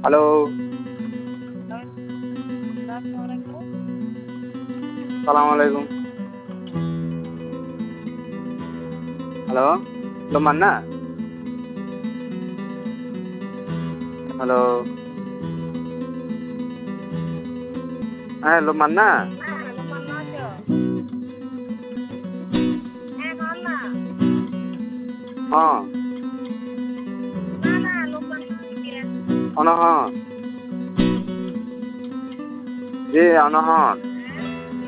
Hello, সালাম আলাইকুম। Hello, hello Manna. Hello, হ্যাঁ হ্যালো মান্না। হ্যাঁ, অনহন জি অনহন।